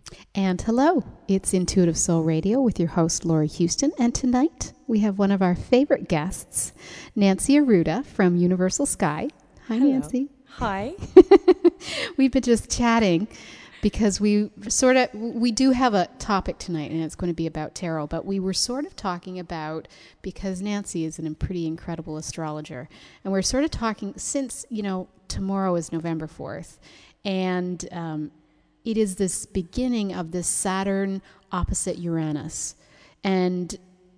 And hello, it's Intuitive Soul Radio with your host, Lori Houston. And tonight we have one of our favorite guests, Nancy Arruda from Universal Sky. Hi, Hello. Nancy. Hi. We've been just chatting because we do have a topic tonight, and it's going to be about tarot. But we were sort of talking about, because Nancy is a pretty incredible astrologer, and we're sort of talking since, tomorrow is November 4th, and it is this beginning of this Saturn opposite Uranus. And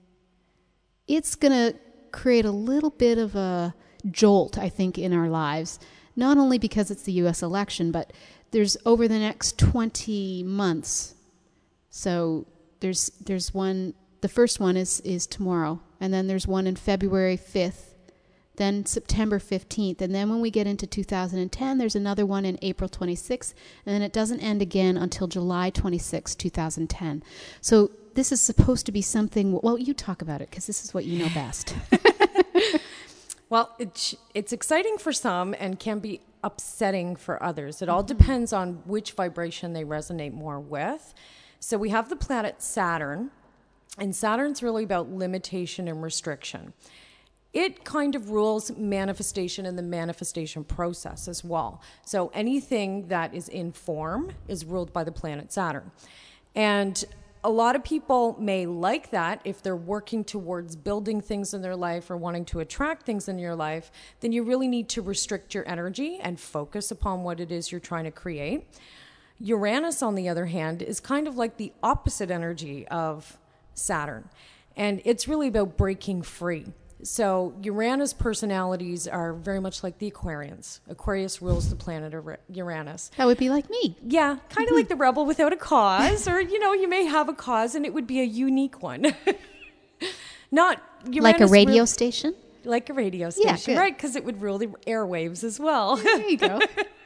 it's going to create a little bit of a jolt, I think, in our lives, not only because it's the U.S. election, but there's over the next 20 months. So there's one, the first one is tomorrow, and then there's one in February 5th, then September 15th, and then when we get into 2010, there's another one in April 26th, and then it doesn't end again until July 26th, 2010. So this is supposed to be something, well, you talk about it, because this is what you know best. Well, it's exciting for some and can be upsetting for others. It all depends on which vibration they resonate more with. So we have the planet Saturn, and Saturn's really about limitation and restriction. It kind of rules manifestation and the manifestation process as well. So anything that is in form is ruled by the planet Saturn. And a lot of people may like that if they're working towards building things in their life or wanting to attract things in your life. Then you really need to restrict your energy and focus upon what it is you're trying to create. Uranus, on the other hand, is kind of like the opposite energy of Saturn. And it's really about breaking free. So Uranus personalities are very much like the Aquarians. Aquarius rules the planet of Uranus. That would be like me. Yeah, kind of like the rebel without a cause, or, you may have a cause and it would be a unique one. Not Uranus like a radio station? Like a radio station, yeah, right? Because it would rule the airwaves as well. There you go.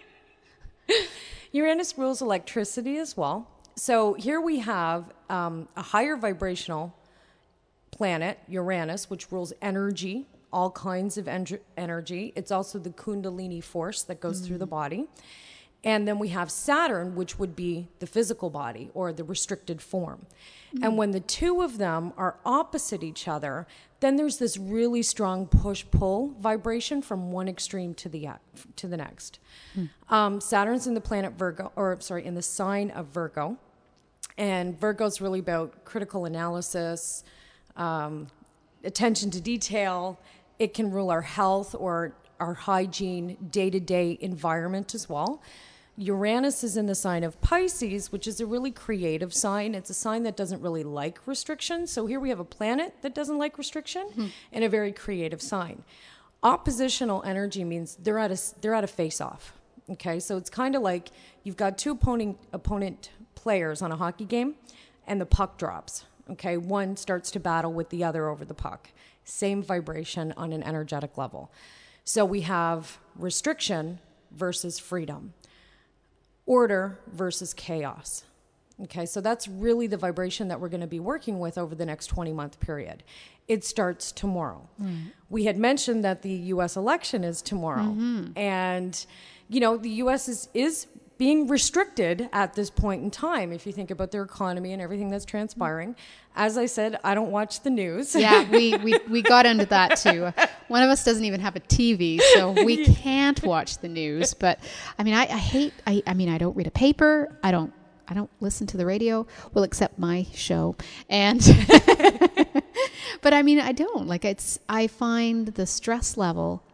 Uranus rules electricity as well. So here we have a higher vibrational planet, Uranus, which rules energy, all kinds of energy. It's also the Kundalini force that goes through the body. And then we have Saturn, which would be the physical body or the restricted form. And when the two of them are opposite each other, then there's this really strong push-pull vibration from one extreme to the next. Saturn's in the planet Virgo, in the sign of Virgo. And Virgo's really about critical analysis, attention to detail. It can rule our health or our hygiene, day-to-day environment as well. Uranus is in the sign of Pisces, which is a really creative sign. It's a sign that doesn't really like restriction. So here we have a planet that doesn't like restriction and a very creative sign. Oppositional energy means they're at a face-off. Okay, so it's kind of like you've got two opponent players on a hockey game, and the puck drops. Okay, one starts to battle with the other over the puck. Same vibration on an energetic level. So we have restriction versus freedom. Order versus chaos. Okay, so that's really the vibration that we're going to be working with over the next 20-month period. It starts tomorrow. We had mentioned that the U.S. election is tomorrow. And, the U.S. is being restricted at this point in time, if you think about their economy and everything that's transpiring. As I said, I don't watch the news. Yeah, we got into that too. One of us doesn't even have a TV, so we can't watch the news. But I mean, I don't read a paper. I don't listen to the radio. Well, except my show. And but I mean, I don't. I find the stress level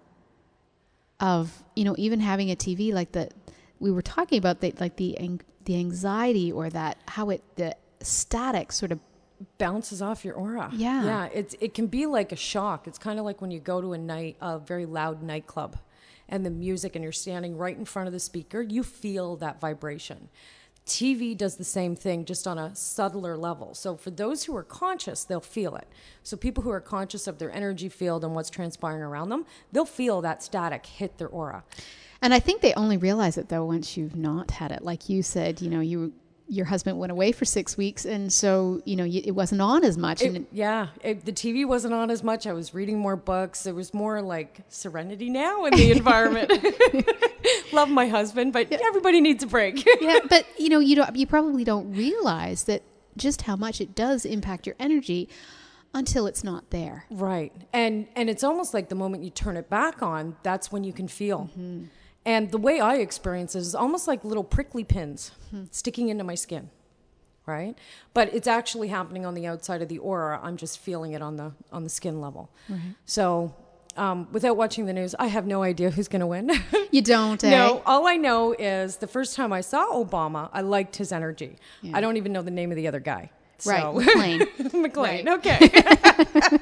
of, even having a TV we were talking about the anxiety, or that how the static sort of bounces off your aura. Yeah. It can be like a shock. It's kind of like when you go to a very loud nightclub and the music, and you're standing right in front of the speaker, you feel that vibration. TV does the same thing, just on a subtler level. So for those who are conscious, they'll feel it. So people who are conscious of their energy field and what's transpiring around them, they'll feel that static hit their aura. And I think they only realize it, though, once you've not had it. Like you said, you your husband went away for 6 weeks, and so it wasn't on as much. The TV wasn't on as much. I was reading more books. There was more like serenity now in the environment. Love my husband, but everybody needs a break. Yeah, but you probably don't realize that just how much it does impact your energy until it's not there. Right, and it's almost like the moment you turn it back on, that's when you can feel. Mm-hmm. And the way I experience it is almost like little prickly pins sticking into my skin, right? But it's actually happening on the outside of the aura. I'm just feeling it on the skin level. Right. So without watching the news, I have no idea who's going to win. You don't, eh? No, all I know is the first time I saw Obama, I liked his energy. Yeah. I don't even know the name of the other guy. Right, so. McLean. McLean, right. Okay.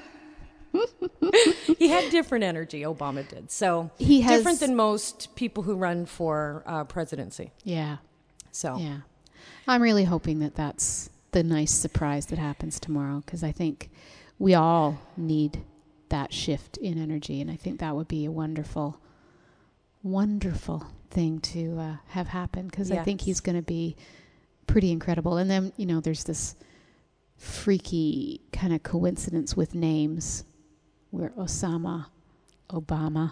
He had different energy, Obama did. So he has different than most people who run for presidency. Yeah. So yeah, I'm really hoping that that's the nice surprise that happens tomorrow, because I think we all need that shift in energy, and I think that would be a wonderful, wonderful thing to have happen, because I think he's going to be pretty incredible. And then there's this freaky kind of coincidence with names, where Osama, Obama,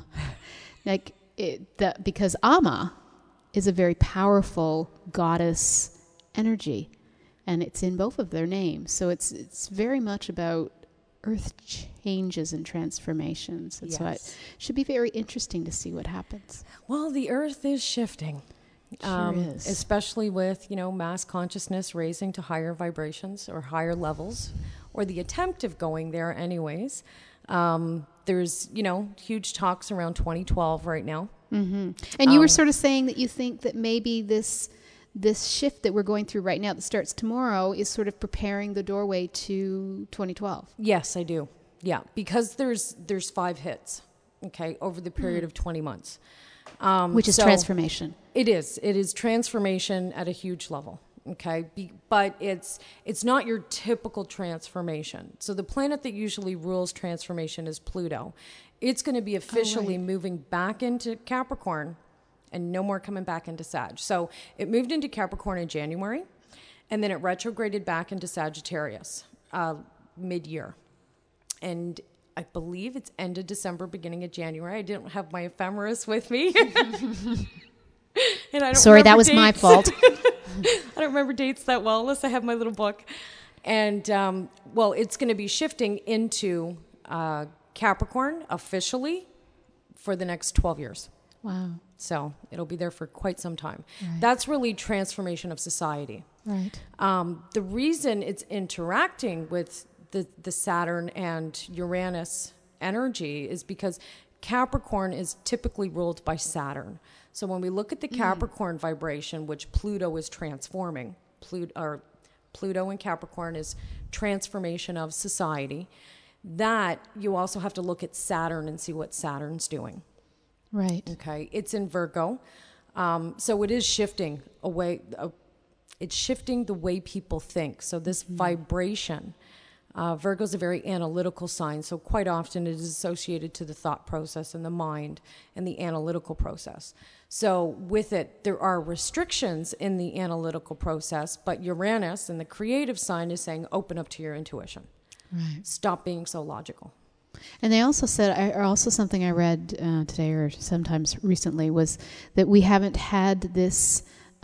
because Ama is a very powerful goddess energy, and it's in both of their names. So it's very much about earth changes and transformations. And so it should be very interesting to see what happens. Well, the earth is shifting. It sure is. Especially with, mass consciousness raising to higher vibrations or higher levels, or the attempt of going there anyways. There's, huge talks around 2012 right now. Mm-hmm. And you were sort of saying that you think that maybe this shift that we're going through right now that starts tomorrow is sort of preparing the doorway to 2012. Yes, I do. Yeah, because there's 5 hits, okay, over the period of 20 months. Which is transformation. It is transformation at a huge level. Okay, but it's not your typical transformation. So the planet that usually rules transformation is Pluto. It's going to be officially moving back into Capricorn, and no more coming back into Sag. So it moved into Capricorn in January, and then it retrograded back into Sagittarius mid-year. And I believe it's end of December, beginning of January. I didn't have my ephemeris with me. And I don't Sorry, that was my fault. I don't remember dates that well unless I have my little book. And, it's going to be shifting into Capricorn officially for the next 12 years. Wow. So it'll be there for quite some time. Right. That's really transformation of society. Right. The reason it's interacting with the Saturn and Uranus energy is because Capricorn is typically ruled by Saturn. So when we look at the Capricorn vibration, which Pluto is transforming, Pluto in Capricorn is transformation of society, that you also have to look at Saturn and see what Saturn's doing. Right. Okay. It's in Virgo. So it is shifting away. It's shifting the way people think. So this vibration, Virgo's a very analytical sign. So quite often it is associated to the thought process and the mind and the analytical process. So with it, there are restrictions in the analytical process, but Uranus and the creative sign is saying, open up to your intuition. Right. Stop being so logical. And they also said, something I read today or sometimes recently, was that we haven't had this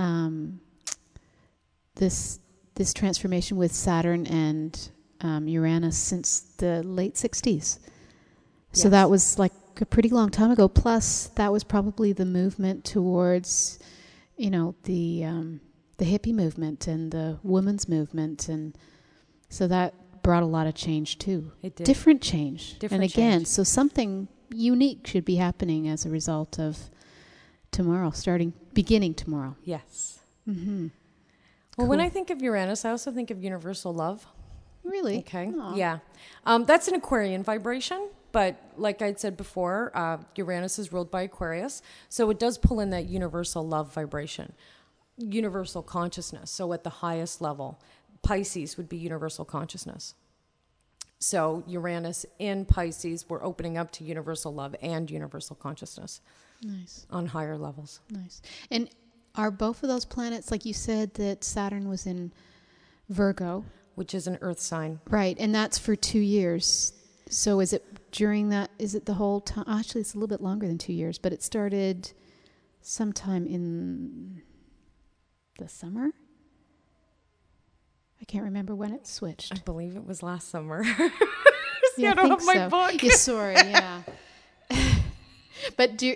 this transformation with Saturn and Uranus since the late 60s. So that was like a pretty long time ago. Plus, that was probably the movement towards, the hippie movement and the women's movement, and so that brought a lot of change too. It did. Different change. Different and again, change. so something unique should be happening as a result of tomorrow, beginning tomorrow. Yes. Mm-hmm. Well, when I think of Uranus, I also think of universal love. Really? Okay. Aww. Yeah. That's an Aquarian vibration, but like I'd said before, Uranus is ruled by Aquarius, so it does pull in that universal love vibration, universal consciousness. So at the highest level, Pisces would be universal consciousness. So Uranus in Pisces, we're opening up to universal love and universal consciousness. Nice. On higher levels. Nice. And Are both of those planets, like you said, that Saturn was in Virgo? which is an earth sign. Right, and that's for 2 years. So is it during that, is it the whole time? Actually, it's a little bit longer than 2 years, but it started sometime in the summer? I can't remember when it switched. I believe it was last summer. Yeah, I don't have my book. Yeah, sorry, yeah. But do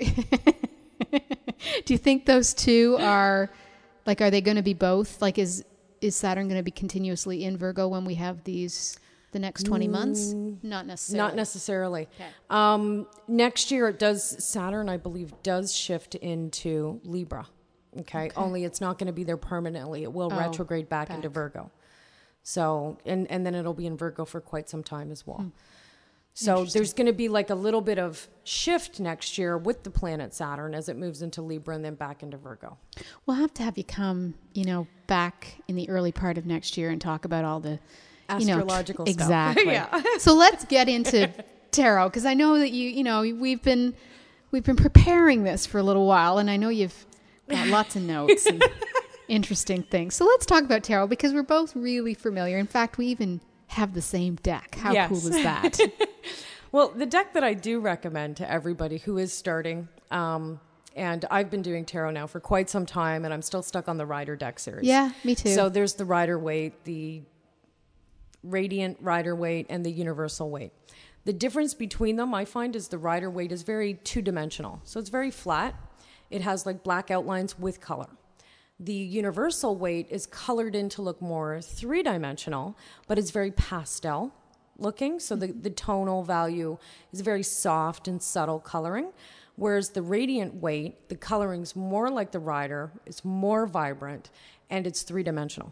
you think those two are they going to be both? Like, is Saturn going to be continuously in Virgo when we have the next 20 months? Not necessarily. Not necessarily. Okay. Next year, Saturn, I believe, does shift into Libra. Okay. Only it's not going to be there permanently. It will retrograde back into Virgo. So, and then it'll be in Virgo for quite some time as well. So there's going to be like a little bit of shift next year with the planet Saturn as it moves into Libra and then back into Virgo. We'll have to have you come, back in the early part of next year and talk about all the Astrological stuff. Exactly. Yeah. So let's get into tarot, because I know that we've been preparing this for a little while, and I know you've got lots of notes and interesting things. So let's talk about tarot, because we're both really familiar. In fact, we even have the same deck. How cool is that? Well, the deck that I do recommend to everybody who is starting, and I've been doing tarot now for quite some time, and I'm still stuck on the Rider deck series. Yeah, me too. So there's the Rider Waite, the Radiant Rider Waite, and the Universal Waite. The difference between them, I find, is the Rider Waite is very two-dimensional. So it's very flat. It has like black outlines with color. The Universal Waite is colored in to look more three-dimensional, but it's very pastel looking. So the tonal value is very soft and subtle coloring. Whereas the Radiant Waite, the coloring's more like the Rider, it's more vibrant, and it's three-dimensional.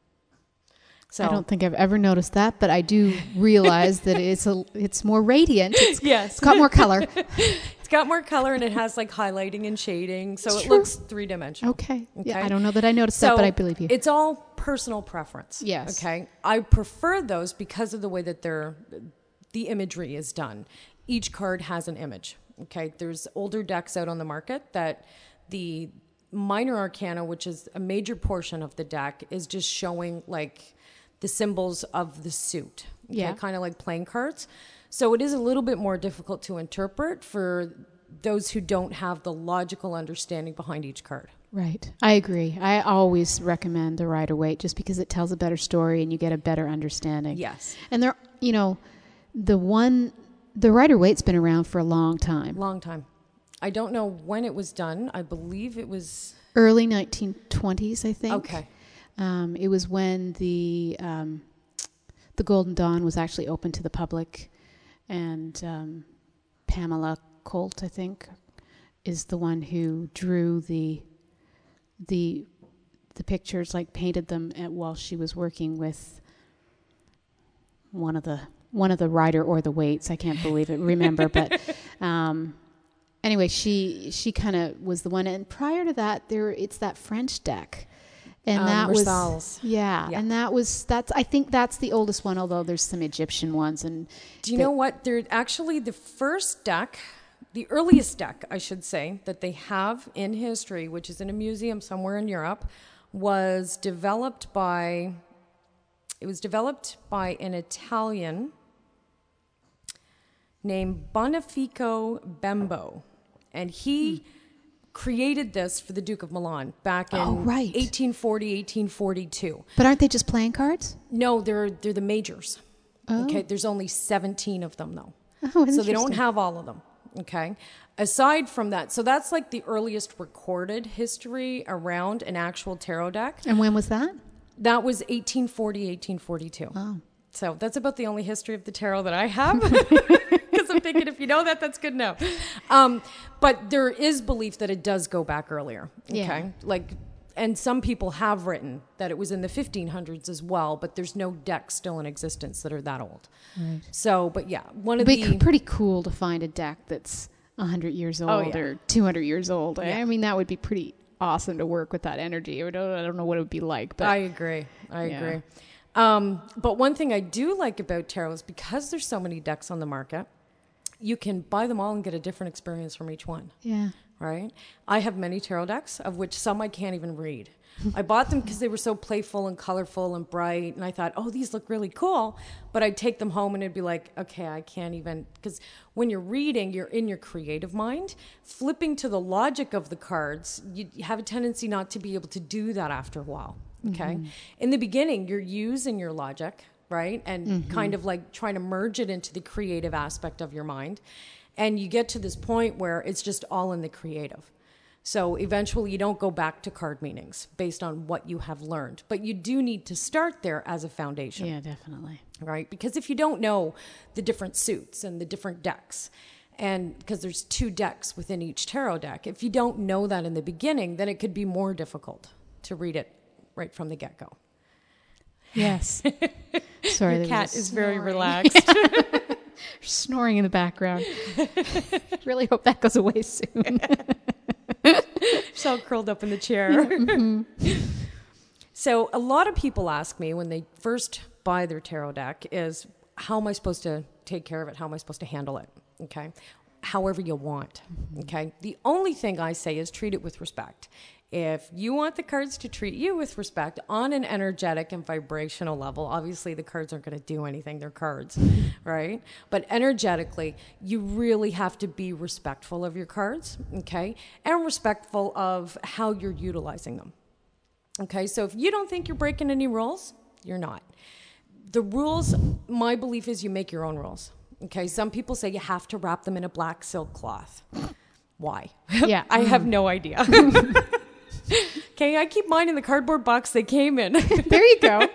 So I don't think I've ever noticed that, but I do realize that it's more radiant. It's got more color. It's got more color, and it has like highlighting and shading, so It's it true. looks three-dimensional. Okay. Yeah, I don't know that I noticed that, but I believe you. It's all personal preference. Yes. Okay. I prefer those because of the way that the imagery is done. Each card has an image. Okay. There's older decks out on the market that the minor arcana, which is a major portion of the deck, is just showing like the symbols of the suit. Okay? Yeah. Kind of like playing cards. So it is a little bit more difficult to interpret for those who don't have the logical understanding behind each card. Right. I agree. I always recommend the Rider Waite just because it tells a better story and you get a better understanding. Yes. And the Rider Waite's been around for a long time. Long time. I don't know when it was done. I believe it was Early 1920s, I think. Okay. It was when the Golden Dawn was actually open to the public, and Pamela Colt, I think, is the one who drew the pictures, like painted them while she was working with one of the Rider or the Waites. I can't remember, but anyway, she kind of was the one. And prior to that, it's that French deck. And that Marsal's. was, and I think that's the oldest one, although there's some Egyptian ones. And do you know what? They're actually the first deck, the earliest deck, I should say, that they have in history, which is in a museum somewhere in Europe, was developed by an Italian named Bonifacio Bembo. And he created this for the Duke of Milan back in 1840, 1842. But aren't they just playing cards? No, they're the majors. Oh. Okay, there's only 17 of them though. Oh, so they don't have all of them. Okay. Aside from that, so that's like the earliest recorded history around an actual tarot deck. And when was that? That was 1840, 1842. Oh. So that's about the only history of the tarot that I have. Because I'm thinking if you know that, that's good enough. But there is belief that it does go back earlier. Okay. Yeah. And some people have written that it was in the 1500s as well, but there's no decks still in existence that are that old. Right. So, but yeah, It'd be pretty cool to find a deck that's 100 years old or 200 years old. Yeah. I mean, that would be pretty awesome to work with that energy. I don't know what it would be like, but I agree. I agree. But one thing I do like about tarot is because there's so many decks on the market, you can buy them all and get a different experience from each one. Yeah. right? I have many tarot decks, of which some I can't even read. I bought them because they were so playful and colorful and bright, and I thought, oh, these look really cool. But I'd take them home and it'd be like, okay, I can't even, because when you're reading, you're in your creative mind. Flipping to the logic of the cards, you have a tendency not to be able to do that after a while, okay? In the beginning, you're using your logic, right? And kind of like trying to merge it into the creative aspect of your mind. And you get to this point where it's just all in the creative. So eventually you don't go back to card meanings based on what you have learned, but you do need to start there as a foundation. Yeah, definitely. Right? Because if you don't know the different suits and the different decks, and because there's 2 decks within each tarot deck, if you don't know that in the beginning, then it could be more difficult to read it right from the get-go. Yes. Sorry, Your cat is very snoring. relaxed. Snoring in the background. Really hope that goes away soon. She's all curled up in the chair. So a lot of people ask me when they first buy their tarot deck is, how am I supposed to take care of it? How am I supposed to handle it? Okay. However you want. Okay. The only thing I say is treat it with respect. If you want the cards to treat you with respect on an energetic and vibrational level, obviously the cards aren't going to do anything. They're cards, right? But energetically, you really have to be respectful of your cards, okay? And respectful of how you're utilizing them, okay? So if you don't think you're breaking any rules, you're not. The rules, my belief is you make your own rules, okay? Some people say you have to wrap them in a black silk cloth. Why? Yeah. I have no idea. Okay, I keep mine in the cardboard box they came in. There you go.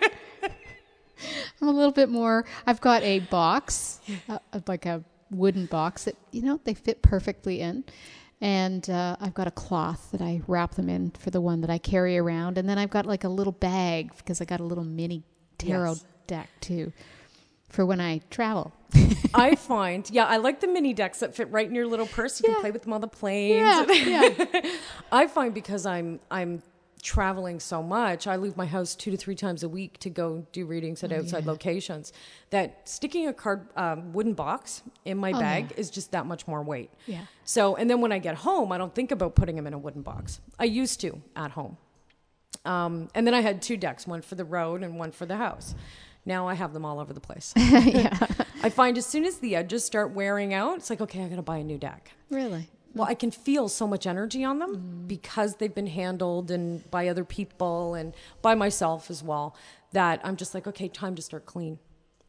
I'm a little bit more. I've got a box, like a wooden box that, they fit perfectly in. And I've got a cloth that I wrap them in for the one that I carry around. And then I've got like a little bag because I got a little mini tarot deck too for when I travel. I find, I like the mini decks that fit right in your little purse. You can play with them on the planes. Yeah. I find because I'm traveling so much, I leave my house 2 to 3 times a week to go do readings at outside locations, that sticking a wooden box in my bag is just that much more weight. Yeah. So, and then when I get home, I don't think about putting them in a wooden box. I used to at home. And then I had 2 decks, one for the road and one for the house. Now I have them all over the place. I find as soon as the edges start wearing out, it's like, okay, I got to buy a new deck. Really? Well, I can feel so much energy on them because they've been handled and by other people and by myself as well, that I'm just like, okay, time to start clean.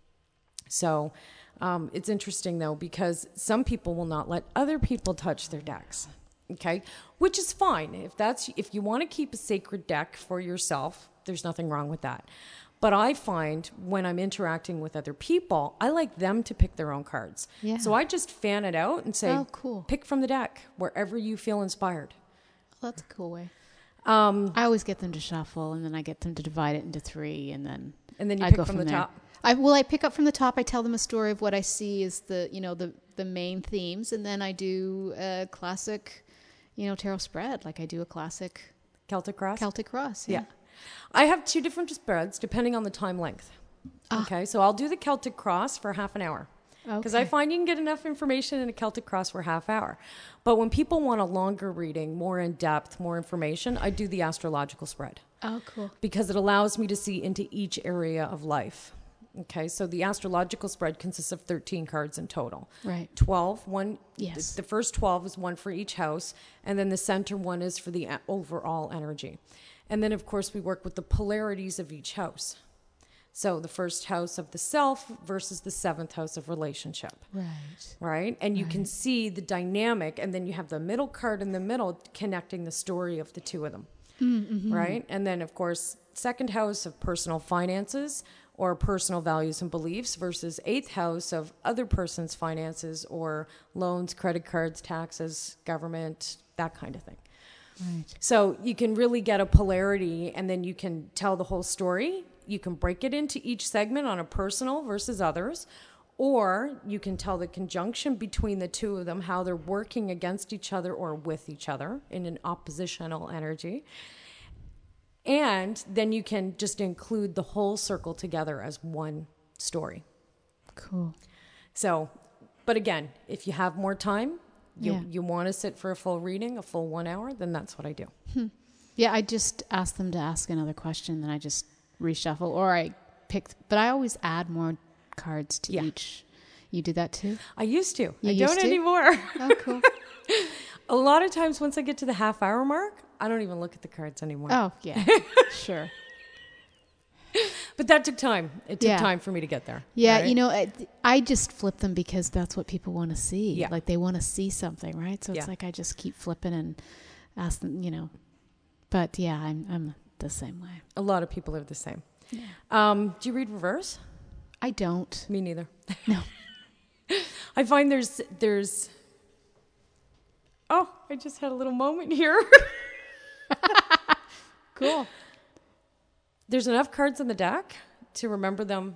So it's interesting though, because some people will not let other people touch their decks. Okay. Which is fine. If you want to keep a sacred deck for yourself, there's nothing wrong with that. But I find when I'm interacting with other people, I like them to pick their own cards. Yeah. So I just fan it out and say, cool. Pick from the deck wherever you feel inspired. Well, that's a cool way. I always get them to shuffle, and then I get them to divide it into 3, and then you I pick go from the there. top. I pick up from the top. I tell them a story of what I see is the main themes, and then I do a classic, tarot spread. Like I do a classic Celtic Cross. Yeah. I have 2 different spreads depending on the time length. Okay, so I'll do the Celtic Cross for half an hour. Because I find you can get enough information in a Celtic Cross for a half hour. But when people want a longer reading, more in depth, more information, I do the astrological spread. Oh, cool. Because it allows me to see into each area of life. Okay, so the astrological spread consists of 13 cards in total. Right. 12, one. Yes. The first 12 is one for each house, and then the center one is for the overall energy. And then, of course, we work with the polarities of each house. So the first house of the self versus the 7th house of relationship. Right. Right? And you can see the dynamic, and then you have the middle card in the middle connecting the story of the 2 of them. Mm-hmm. Right? And then, of course, 2nd house of personal finances or personal values and beliefs versus 8th house of other person's finances or loans, credit cards, taxes, government, that kind of thing. Right. So you can really get a polarity, and then you can tell the whole story. You can break it into each segment on a personal versus others, or you can tell the conjunction between the 2 of them, how they're working against each other or with each other in an oppositional energy. And then you can just include the whole circle together as one story. Cool. So, but again, if you have more time, You want to sit for a full reading, a full 1 hour, then that's what I do. Yeah, I just ask them to ask another question, then I just reshuffle, or I pick, but I always add more cards to each. You do that too? I used to. I used don't to? anymore. Oh, cool. A lot of times once I get to the half-hour mark, I don't even look at the cards anymore. Oh, yeah, sure. But that took time. It took time for me to get there. Yeah, right? you know, I just flip them because that's what people want to see. Yeah. Like they want to see something, right? So it's Yeah. like I just keep flipping and ask them, you know. But yeah, I'm the same way. A lot of people are the same. Yeah. Do you read reverse? I don't. Me neither. No. I find there's. Oh, I just had a little moment here. Cool. There's enough cards in the deck to remember them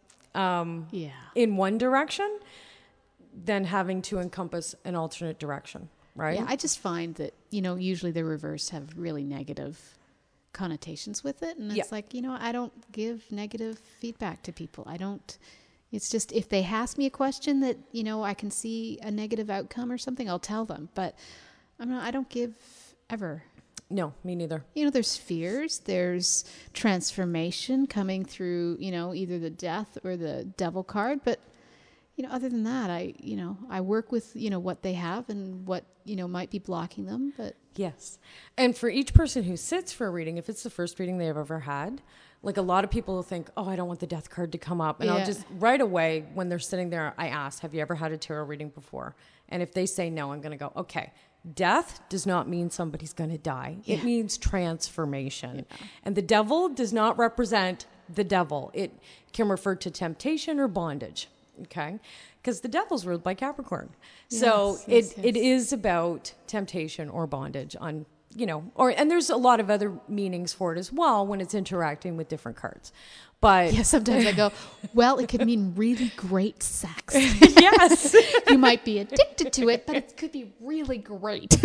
in one direction than having to encompass an alternate direction, right? Yeah, I just find that, you know, usually the reverse have really negative connotations with it. And it's like, you know, I don't give negative feedback to people. I don't. It's just if they ask me a question that, you know, I can see a negative outcome or something, I'll tell them. But I don't give ever. No, me neither. You know, there's fears, there's transformation coming through, you know, either the death or the devil card. But, you know, other than that, I work with, you know, what they have and what, you know, might be blocking them. But yes. And for each person who sits for a reading, if it's the first reading they've ever had, like a lot of people will think, oh, I don't want the death card to come up. And I'll just right away when they're sitting there, I ask, have you ever had a tarot reading before? And if they say no, I'm going to go, okay. Death does not mean somebody's going to die. It means transformation. Yeah. And the devil does not represent the devil. It can refer to temptation or bondage, okay? Because the devil's ruled by Capricorn. So it is about temptation or bondage on, you know, and there's a lot of other meanings for it as well when it's interacting with different cards. But yeah, sometimes I go, well, it could mean really great sex. Yes. You might be addicted to it, but it could be really great.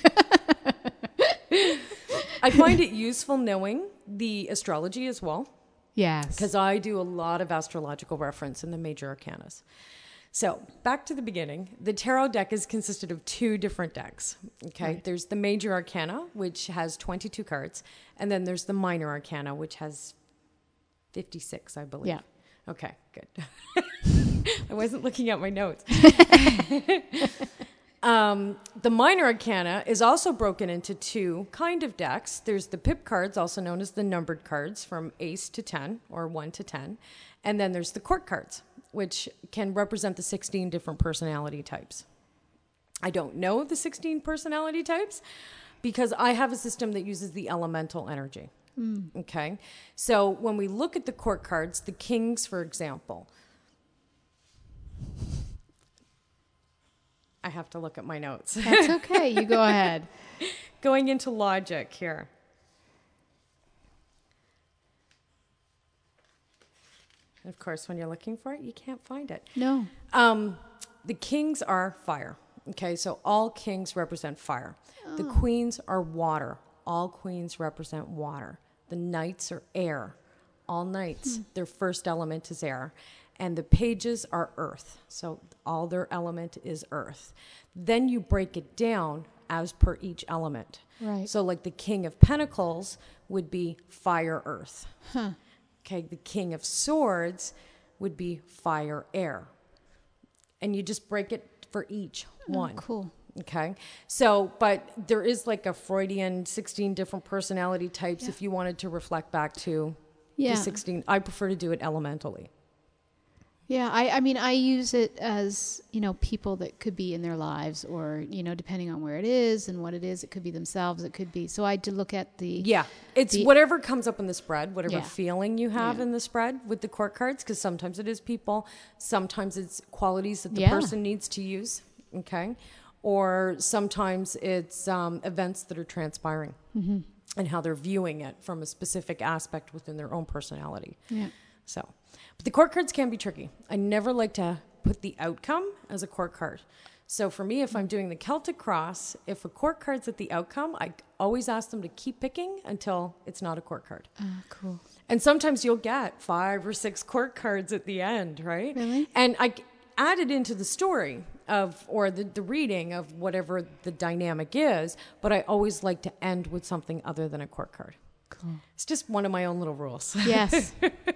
I find it useful knowing the astrology as well. Yes. Because I do a lot of astrological reference in the major arcanas. So back to the beginning, the tarot deck is consisted of 2 different decks. Okay. Right. There's the major arcana, which has 22 cards. And then there's the minor arcana, which has 56, I believe. Yeah. Okay, good. I wasn't looking at my notes. The minor arcana is also broken into 2 kind of decks. There's the pip cards, also known as the numbered cards, from ace to 10 or 1 to 10. And then there's the court cards, which can represent the 16 different personality types. I don't know the 16 personality types because I have a system that uses the elemental energy. Okay. So when we look at the court cards, the kings, for example, I have to look at my notes. That's okay. You go ahead. Going into logic here. Of course, when you're looking for it, you can't find it. No. The kings are fire. Okay. So all kings represent fire. Oh. The queens are water. All queens represent water. The knights are air. All knights, their first element is air. And the pages are earth. So all their element is earth. Then you break it down as per each element. Right. So like the king of pentacles would be fire, earth. Huh. Okay. The king of swords would be fire, air. And you just break it for each one. Cool. Okay. So, but there is like a Freudian 16 different personality types if you wanted to reflect back to the 16. I prefer to do it elementally. Yeah. I mean, I use it as, you know, people that could be in their lives or, you know, depending on where it is and what it is, it could be themselves. It could be. So I did look at it's whatever comes up in the spread, whatever feeling you have in the spread with the court cards, because sometimes it is people, sometimes it's qualities that the person needs to use. Okay. Or sometimes it's events that are transpiring and how they're viewing it from a specific aspect within their own personality. Yeah. So, but the court cards can be tricky. I never like to put the outcome as a court card. So for me, if I'm doing the Celtic Cross, if a court card's at the outcome, I always ask them to keep picking until it's not a court card. Cool. And sometimes you'll get 5 or 6 court cards at the end, right? Really? And I added into the story or the reading of whatever the dynamic is, but I always like to end with something other than a court card. Cool. It's just one of my own little rules. Yes.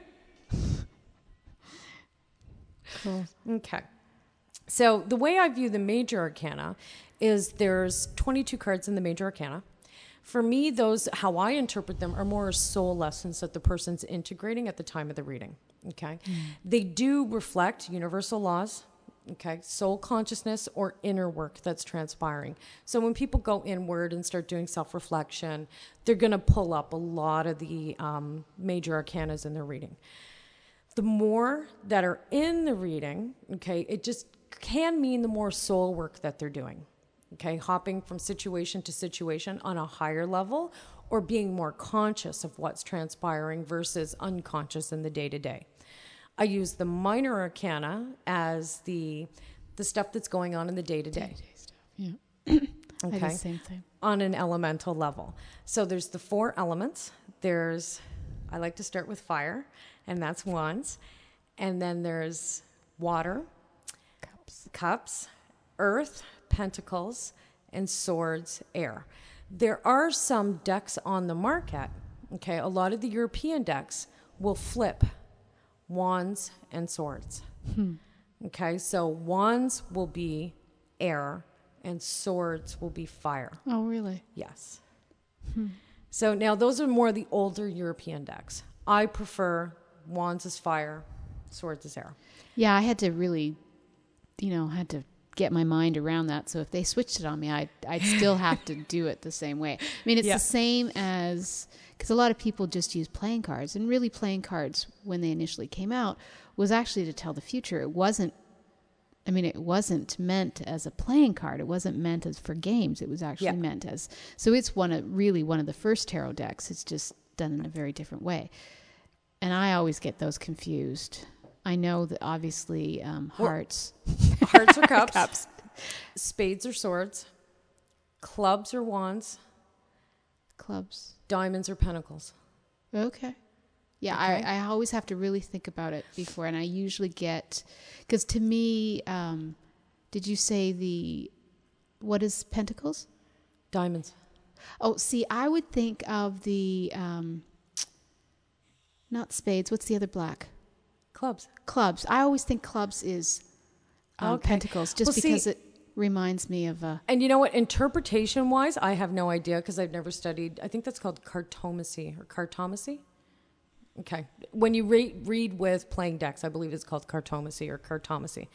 Cool. Okay. So the way I view the major arcana is there's 22 cards in the major arcana. For me, those, how I interpret them, are more soul lessons that the person's integrating at the time of the reading. Okay. They do reflect universal laws. Okay. Soul consciousness or inner work that's transpiring. So when people go inward and start doing self-reflection, they're going to pull up a lot of the major arcanas in their reading. The more that are in the reading, okay, it just can mean the more soul work that they're doing. Okay, hopping from situation to situation on a higher level, or being more conscious of what's transpiring versus unconscious in the day-to-day. I use the minor arcana as the stuff that's going on in the day-to-day. Yeah. Okay. I do the same thing. On an elemental level. So there's the 4 elements. I like to start with fire, and that's wands. And then there's water, cups, earth, pentacles, and swords, air. There are some decks on the market. Okay, a lot of the European decks will flip wands and swords. Okay, so wands will be air and swords will be fire. Oh, really? Yes. So now those are more the older European decks. I prefer wands as fire, swords as air. Yeah, I had to really, had to get my mind around that. So if they switched it on me, I'd still have to do it the same way. I mean, it's the same as, because a lot of people just use playing cards, and really playing cards when they initially came out was actually to tell the future. It wasn't meant as a playing card. It wasn't meant as for games. It was actually meant as, so it's one of the first tarot decks. It's just done in a very different way. And I always get those confused. I know that obviously hearts are cups, spades are swords, clubs are wands, clubs, diamonds are pentacles. Okay. Yeah, okay. I always have to really think about it before, and I usually get, because to me, did you say what is pentacles? Diamonds. Oh, see, I would think of the, not spades, what's the other black? Clubs. I always think clubs is pentacles, just because it reminds me of a... And you know what? Interpretation-wise, I have no idea because I've never studied... I think that's called cartomancy or cartomancy. Okay. When you read with playing decks, I believe it's called cartomancy or cartomancy.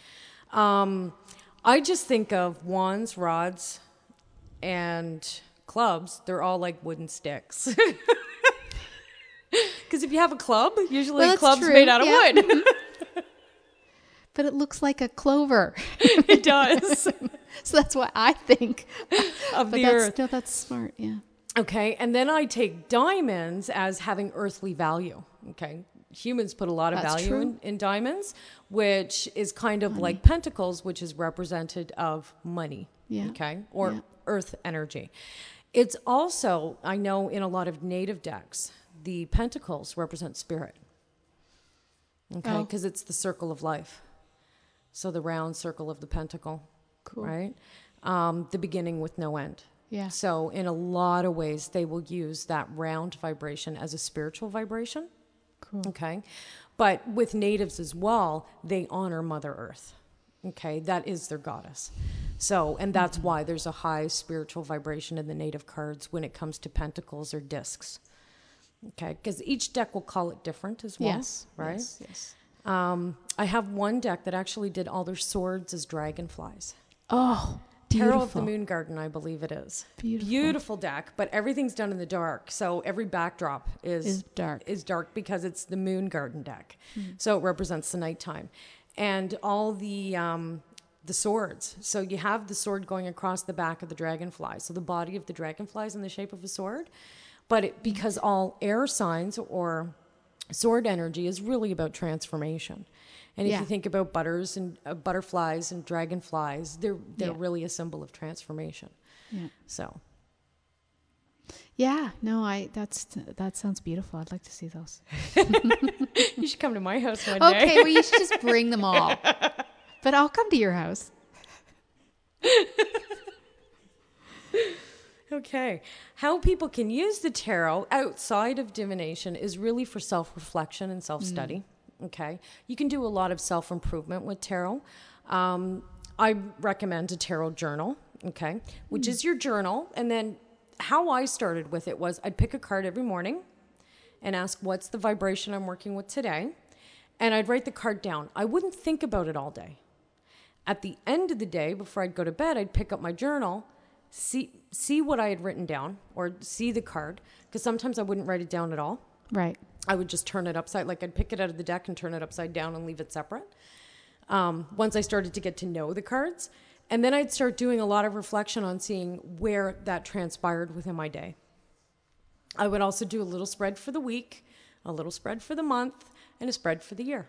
I just think of wands, rods, and clubs. They're all like wooden sticks. Because if you have a club, usually a club's made out of wood. But it looks like a clover. It does. So that's why I think of the earth. No, that's smart, yeah. Okay, and then I take diamonds as having earthly value. Okay, humans put a lot of value in diamonds, which is kind of like pentacles, which is representative of money. Yeah. Okay, or earth energy. It's also, I know in a lot of native decks, the pentacles represent spirit. Okay, because it's the circle of life. So the round circle of the pentacle. Cool. Right? The beginning with no end. Yeah. So in a lot of ways, they will use that round vibration as a spiritual vibration. Cool. Okay. But with natives as well, they honor Mother Earth. Okay. That is their goddess. So, and that's why there's a high spiritual vibration in the native cards when it comes to pentacles or discs. Okay. Because each deck will call it different as well. Yes. Right? Yes. I have one deck that actually did all their swords as dragonflies. Oh, Tarot beautiful. of the Moon Garden, I believe it is. Beautiful deck, but everything's done in the dark. So every backdrop is dark because it's the Moon Garden deck. So it represents the nighttime. And all the swords. So you have the sword going across the back of the dragonfly. So the body of the dragonfly is in the shape of a sword. But because all air signs or sword energy is really about transformation. And if you think about butterflies and dragonflies, they're really a symbol of transformation. Yeah. So. Yeah, no, that sounds beautiful. I'd like to see those. You should come to my house one day. Okay, well, you should just bring them all. But I'll come to your house. Okay. How people can use the tarot outside of divination is really for self-reflection and self-study. Okay. You can do a lot of self-improvement with tarot. I recommend a tarot journal, okay, which is your journal. And then how I started with it was I'd pick a card every morning and ask, what's the vibration I'm working with today? And I'd write the card down. I wouldn't think about it all day. At the end of the day, before I'd go to bed, I'd pick up my journal, see what I had written down, or see the card, because sometimes I wouldn't write it down at all. Right. I would just turn it upside, like I'd pick it out of the deck and turn it upside down and leave it separate. Once I started to get to know the cards, and then I'd start doing a lot of reflection on seeing where that transpired within my day. I would also do a little spread for the week, a little spread for the month, and a spread for the year.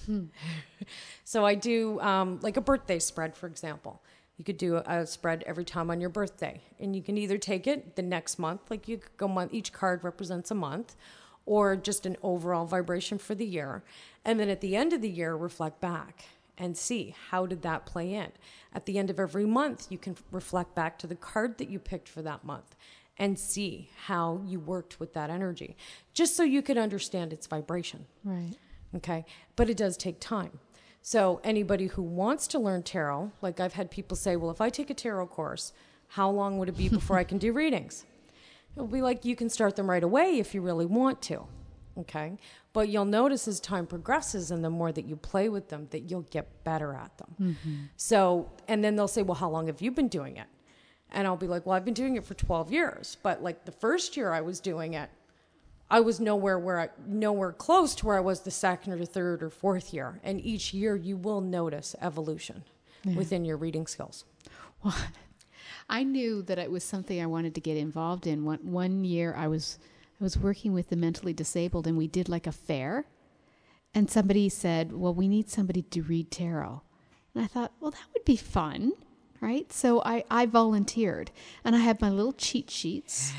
So I do like a birthday spread, for example. You could do a spread every time on your birthday, and you can either take it the next month, like you could go month, each card represents a month, or just an overall vibration for the year. And then at the end of the year, reflect back and see how did that play in. At the end of every month, you can reflect back to the card that you picked for that month and see how you worked with that energy, just so you could understand its vibration. Right. Okay. But it does take time. So anybody who wants to learn tarot, like I've had people say, well, if I take a tarot course, how long would it be before I can do readings? It'll be like, you can start them right away if you really want to. Okay. But you'll notice as time progresses and the more that you play with them, that you'll get better at them. Mm-hmm. So, and then they'll say, well, how long have you been doing it? And I'll be like, well, I've been doing it for 12 years. But like the first year I was doing it, I was nowhere close to where I was the second or third or fourth year. And each year you will notice evolution within your reading skills. Well, I knew that it was something I wanted to get involved in. One year I was working with the mentally disabled, and we did like a fair. And somebody said, well, we need somebody to read tarot. And I thought, well, that would be fun. Right? So I volunteered, and I had my little cheat sheets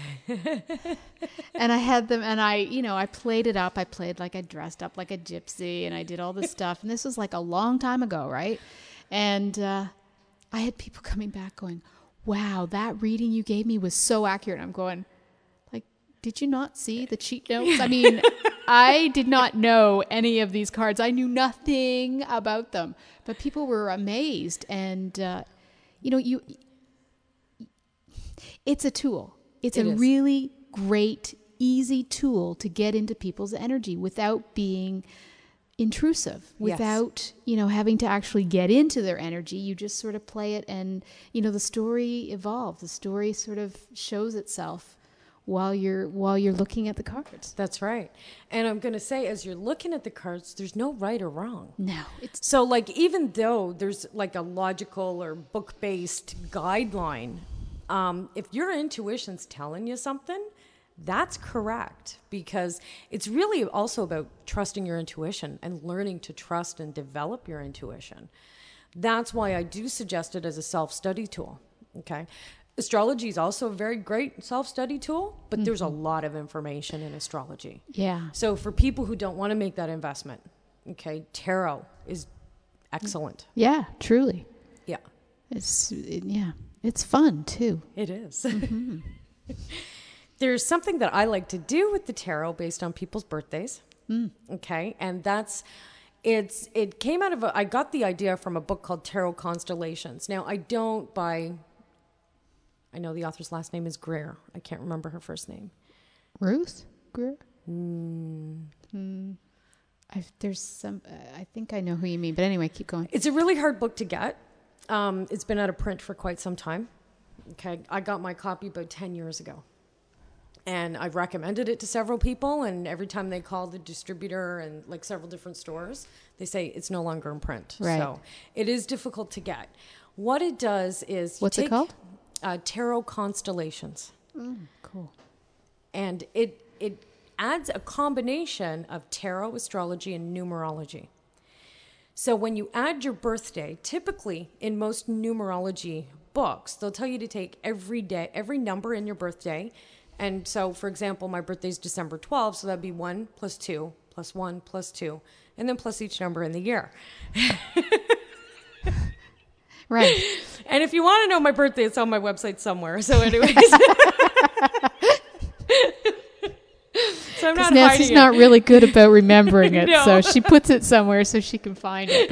and I had them, and I played it up. I played like I dressed up like a gypsy, and I did all this stuff. And this was like a long time ago. Right. And, I had people coming back going, wow, that reading you gave me was so accurate. I'm going like, did you not see the cheat notes? I mean, I did not know any of these cards. I knew nothing about them, but people were amazed. And, it's a tool. It's a really great, easy tool to get into people's energy without being intrusive, without, having to actually get into their energy. You just sort of play it, and, the story evolves. The story sort of shows itself while you're looking at the cards. That's right. And I'm going to say, as you're looking at the cards, there's no right or wrong. No. So like, even though there's like a logical or book-based guideline, if your intuition's telling you something, that's correct, because it's really also about trusting your intuition and learning to trust and develop your intuition. That's why I do suggest it as a self-study tool. Okay. Astrology is also a very great self-study tool, but there's a lot of information in astrology. Yeah. So for people who don't want to make that investment, okay, tarot is excellent. Yeah, truly. Yeah. It's fun too. It is. Mm-hmm. There's something that I like to do with the tarot based on people's birthdays. Okay. And it came out of I got the idea from a book called Tarot Constellations. Now I know the author's last name is Greer. I can't remember her first name. Ruth Greer? I think I know who you mean, but anyway, keep going. It's a really hard book to get. It's been out of print for quite some time. Okay. I got my copy about 10 years ago. And I've recommended it to several people, and every time they call the distributor and like several different stores, they say it's no longer in print. Right. So it is difficult to get. What it does is... What's it called? Tarot Constellations. Cool. And it adds a combination of tarot, astrology, and numerology. So when you add your birthday, typically in most numerology books, they'll tell you to take every number in your birthday. And so, for example, my birthday is December 12th, so that'd be 1 plus 2 plus 1 plus 2, and then plus each number in the year. Right. And if you want to know my birthday, it's on my website somewhere. So anyways. So I'm not Nancy's hiding not it. really good about remembering it, No. so she puts it somewhere so she can find it.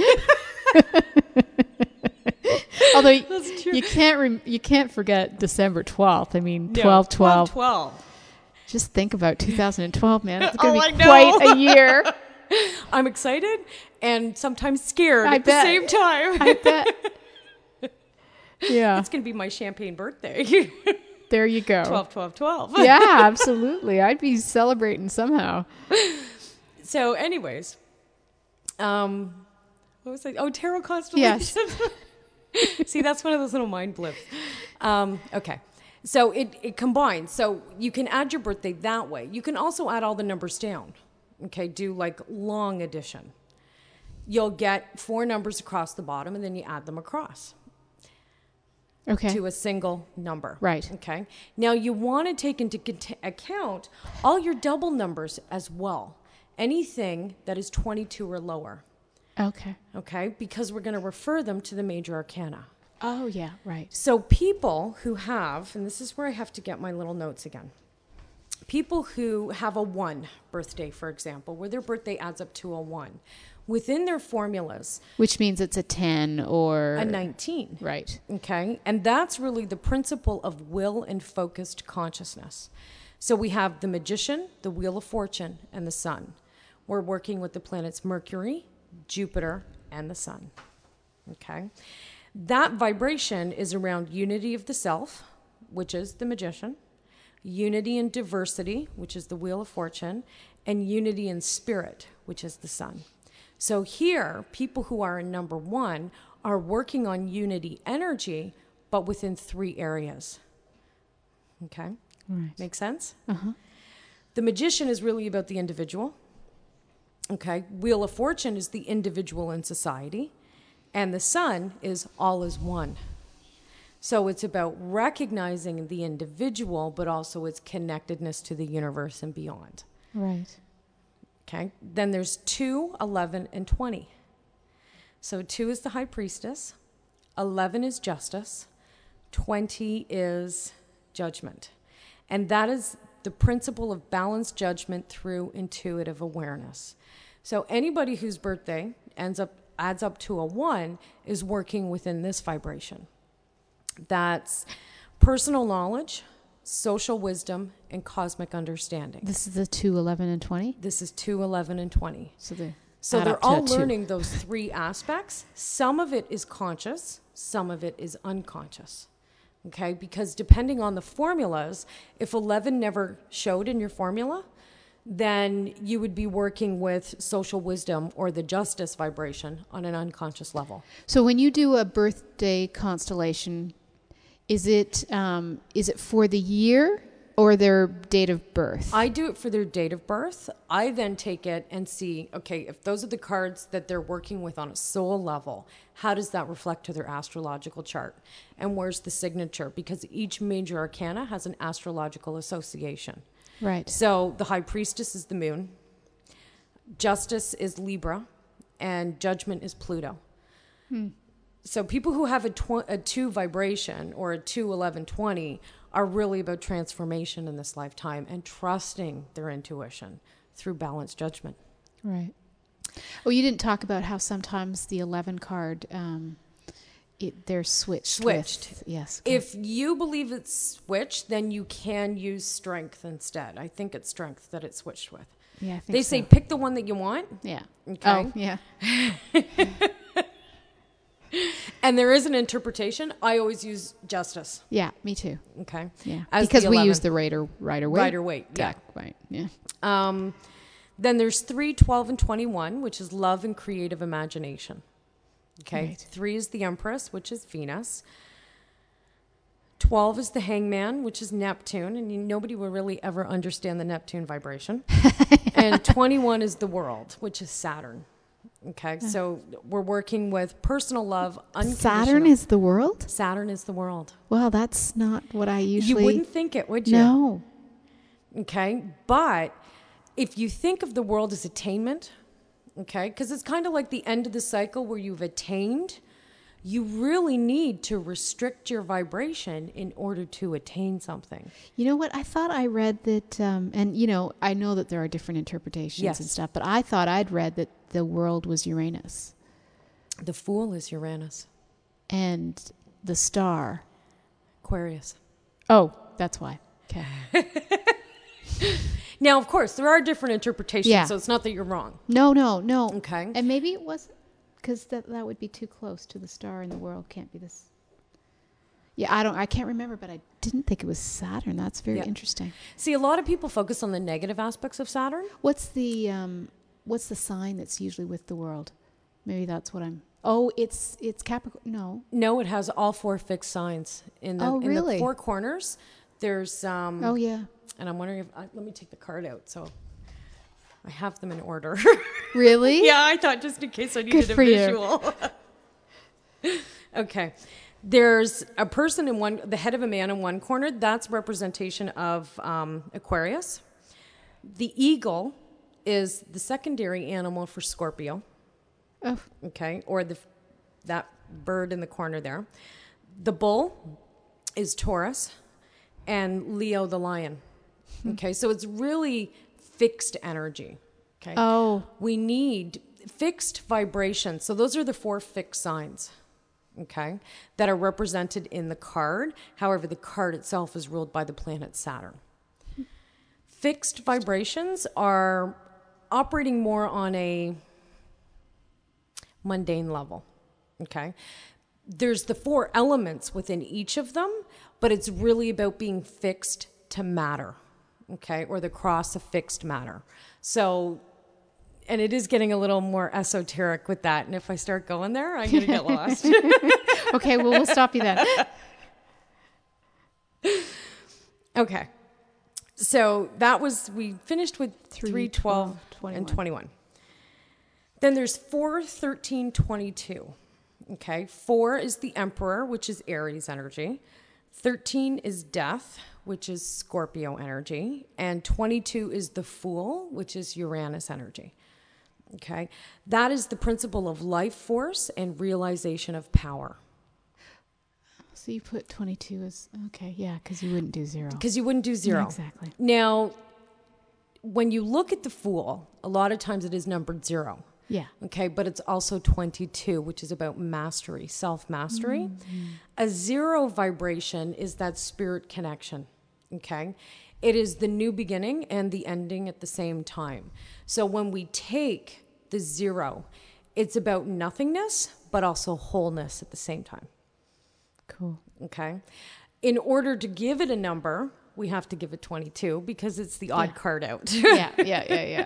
Although That's true. you can't forget December 12th. I mean, No, 12/12. 12/12. Just think about 2012, man. It's Oh, going to I be know. quite a year. I'm excited and sometimes scared I at bet. the same time. I bet. Yeah. It's going to be my champagne birthday. There you go. 12/12/12. Yeah, absolutely. I'd be celebrating somehow. So anyways, what was I? Oh, tarot constellations. Yes. See, that's one of those little mind blips. Okay. So it combines. So you can add your birthday that way. You can also add all the numbers down. Okay, do like long addition. You'll get 4 numbers across the bottom, and then you add them across Okay. to a single number. Right. Okay. Now you want to take into account all your double numbers as well. Anything that is 22 or lower. Okay. Okay, because we're going to refer them to the major arcana. Oh, yeah, right. So people who have, and this is where I have to get my little notes again. People who have a 1 birthday, for example, where their birthday adds up to a 1, within their formulas, Which means it's a 10 or... a 19. Right. Okay, and that's really the principle of will and focused consciousness. So we have the Magician, the Wheel of Fortune, and the Sun. We're working with the planets Mercury, Jupiter, and the Sun. Okay, that vibration is around unity of the self, which is the Magician, unity and diversity, which is the Wheel of Fortune, and unity in spirit, which is the Sun. So here, people who are in number 1 are working on unity energy, but within 3 areas. Okay? Right. Make sense? Uh-huh. The Magician is really about the individual. Okay? Wheel of Fortune is the individual in society. And the Sun is all is one. So it's about recognizing the individual, but also its connectedness to the universe and beyond. Right. Okay? Then there's 2, 11, and 20. So 2 is the High Priestess. 11 is Justice. 20 is Judgment. And that is the principle of balanced judgment through intuitive awareness. So anybody whose birthday adds up to a 1 is working within this vibration. That's personal knowledge, social wisdom, and cosmic understanding. This is the 2, 11, and 20? This is 2, 11, and 20. So they So add up they're to all 2. learning those 3 aspects. Some of it is conscious, some of it is unconscious. Okay? Because depending on the formulas, if 11 never showed in your formula, then you would be working with social wisdom or the justice vibration on an unconscious level. So when you do a birthday constellation, is it for the year or their date of birth? I do it for their date of birth. I then take it and see, okay, if those are the cards that they're working with on a soul level, how does that reflect to their astrological chart? And where's the signature? Because each major arcana has an astrological association. Right. So the High Priestess is the moon, Justice is Libra, and Judgment is Pluto. So people who have a 2 vibration or a 2, 11, 20 are really about transformation in this lifetime and trusting their intuition through balanced judgment. Right. Oh, you didn't talk about how sometimes the 11 card, they're switched. Yes. Okay. If you believe it's switched, then you can use strength instead. I think it's strength that it's switched with. Yeah, I think They so. say pick the one that you want. Yeah. Okay. Oh, yeah. And there is an interpretation. I always use justice. Yeah, me too. Okay. Yeah. As Because the we 11. use the Rider Weight. Rider Waite. Yeah. Right. Yeah. Then there's 3, 12, and 21, which is love and creative imagination. Okay. Right. 3 is the Empress, which is Venus. 12 is the Hangman, which is Neptune, and nobody will really ever understand the Neptune vibration. And 21 is the World, which is Saturn. Okay, so we're working with personal love, unconditional. Saturn is the world? Saturn is the world. Well, that's not what I usually... You wouldn't think it, would you? No. Okay, but if you think of the world as attainment, okay, because it's kind of like the end of the cycle where you've attained, you really need to restrict your vibration in order to attain something. You know what? I thought I read that, and you know, I know that there are different interpretations and stuff, but I thought I'd read that the world was Uranus. The Fool is Uranus. And the star. Aquarius. Oh, that's why. Okay. Now, of course, there are different interpretations, so it's not that you're wrong. No. Okay. And maybe it was, because that would be too close to the star in the world. Can't be this. Yeah, I can't remember, but I didn't think it was Saturn. That's very interesting. See, a lot of people focus on the negative aspects of Saturn. What's the sign that's usually with the world? Maybe that's what I'm... Oh, it's Capricorn. No, it has all 4 fixed signs in the in the 4 corners. There's oh yeah. And I'm wondering if let me take the card out so I have them in order. Really? Yeah, I thought just in case I needed a visual. Okay. There's a person the head of a man in one corner. That's representation of Aquarius. The eagle is the secondary animal for Scorpio. Oh. Okay, or that bird in the corner there. The bull is Taurus, and Leo the lion. Okay, so it's really fixed energy. Okay. Oh. We need fixed vibration. So those are the 4 fixed signs, okay, that are represented in the card. However, the card itself is ruled by the planet Saturn. Fixed vibrations are operating more on a mundane level, okay? There's the 4 elements within each of them, but it's really about being fixed to matter, okay? Or the cross of fixed matter. So, and it is getting a little more esoteric with that. And if I start going there, I'm going to get lost. Okay, well, we'll stop you then. Okay. So we finished with 3, 12, and 21. Then there's 4, 13, 22. Okay. 4 is the Emperor, which is Aries energy. 13 is Death, which is Scorpio energy. And 22 is the Fool, which is Uranus energy. Okay. That is the principle of life force and realization of power. So you put 22 as, okay, yeah, because you wouldn't do 0. Because you wouldn't do 0. Yeah, exactly. Now, when you look at the Fool, a lot of times it is numbered 0. Yeah. Okay, but it's also 22, which is about mastery, self-mastery. Mm-hmm. A 0 vibration is that spirit connection. Okay. It is the new beginning and the ending at the same time. So when we take the 0, it's about nothingness, but also wholeness at the same time. Cool. Okay. In order to give it a number, we have to give it 22 because it's the odd card out. Yeah.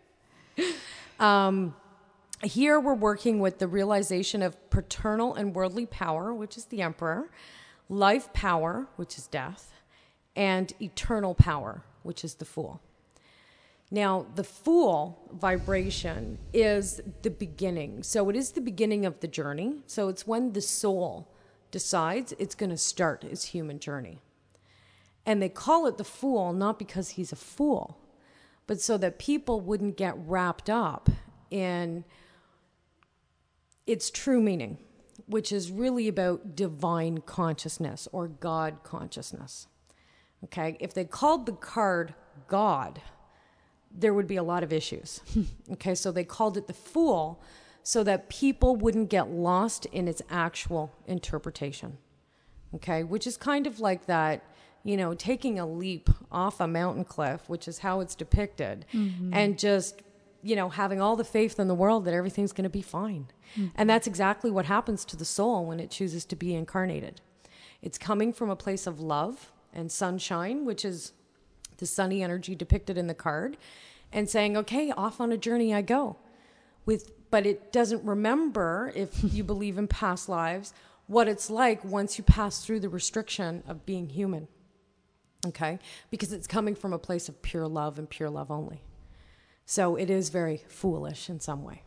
Here we're working with the realization of paternal and worldly power, which is the Emperor, life power, which is Death, and eternal power, which is the Fool. Now, the Fool vibration is the beginning. So it is the beginning of the journey. So it's when the soul decides it's going to start its human journey. And they call it the Fool not because he's a fool, but so that people wouldn't get wrapped up in its true meaning, which is really about divine consciousness or God consciousness. Okay, if they called the card God, there would be a lot of issues. Okay, so they called it the Fool so that people wouldn't get lost in its actual interpretation. Okay, which is kind of like that, you know, taking a leap off a mountain cliff, which is how it's depicted, and just, you know, having all the faith in the world that everything's going to be fine. And that's exactly what happens to the soul when it chooses to be incarnated. It's coming from a place of love and sunshine, which is the sunny energy depicted in the card, and saying, okay, off on a journey I go. But it doesn't remember, if you believe in past lives, what it's like once you pass through the restriction of being human. Okay? Because it's coming from a place of pure love and pure love only. So it is very foolish in some way.